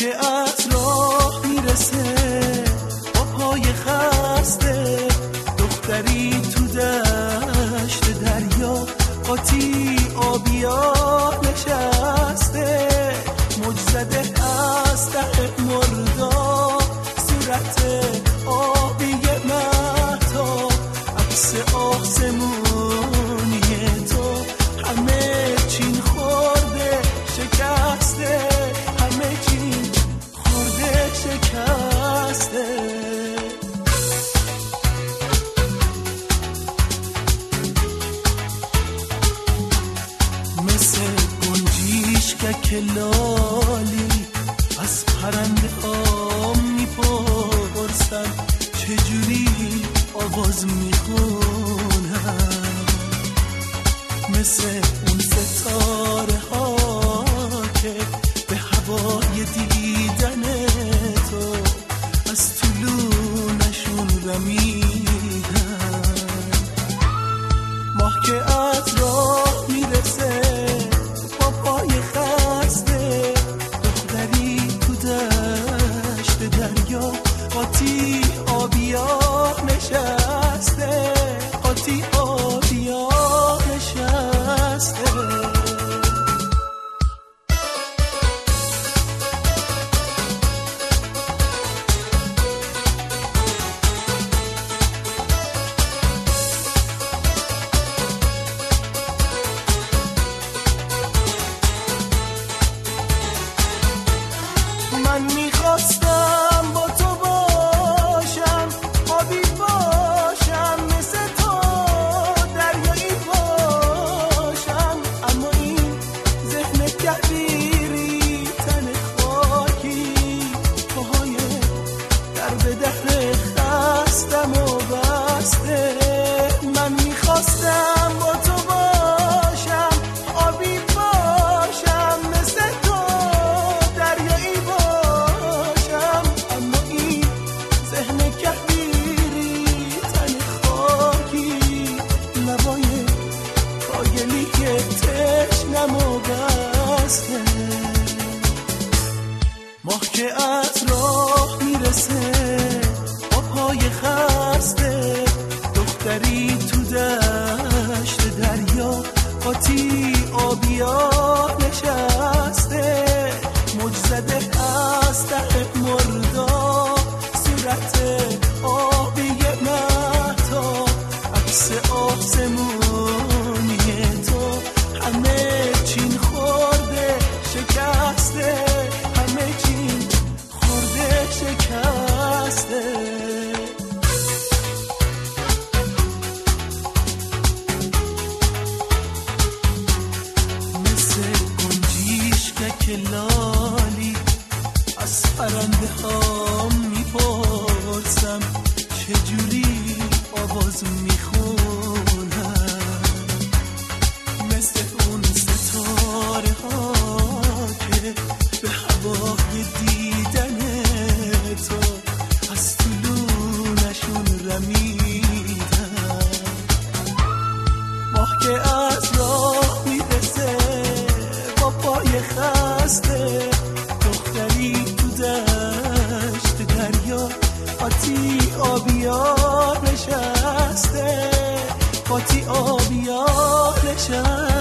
که از راه میرسه با پای خسته، دختری تو دشت دریا قاطی آبیا نشسته، موج زده از ته مردا صورت آبی مهتا، عکس آسمونی تو همه چین خورده شکسته، همه چین خورده شکسته. که لالی از پرنده ها میپرسن چجوری آواز میخونن، مثل اون ستاره ها که به هوای دیدن تو از طلوعشون رمیدن. ماه که از راه میرسه با پای خسته، دختری تو دشت دریا قاطی آبیا نشسته، قاطی آبیا نشسته. من میخواستم با تو باشم، آبی باشم مثل تو، دریایی باشم، اما این ذهن کبیری تن خاکی، پاهای در به در خستم و بسته. من میخواستم با تو باشم، آبی باشم مثل تو، دریایی باشم، اما این ذهن کبیری تن خاکی، لبای کایلی که تشنم و بسته. ماه که از راه میرسه با پای خسته، دختری تو دشت دریا قاطی آبیا نشسته، موج زده از ته مردا صورت آبی مهتا، عکس آسمونی تو همه چین خورده شکسته، همه چین خورده شکسته. که لالی از پرنده ها میپرسم چجوری آواز میخونن، مثل اون ستاره ها که به هوای دیدن تو از طلوعشون رمیدن. ماه که از راه میرسه با پای خسته، دختری تو دشت دریا قاطی آبیا نشسته، قاطی آبیا نشسته.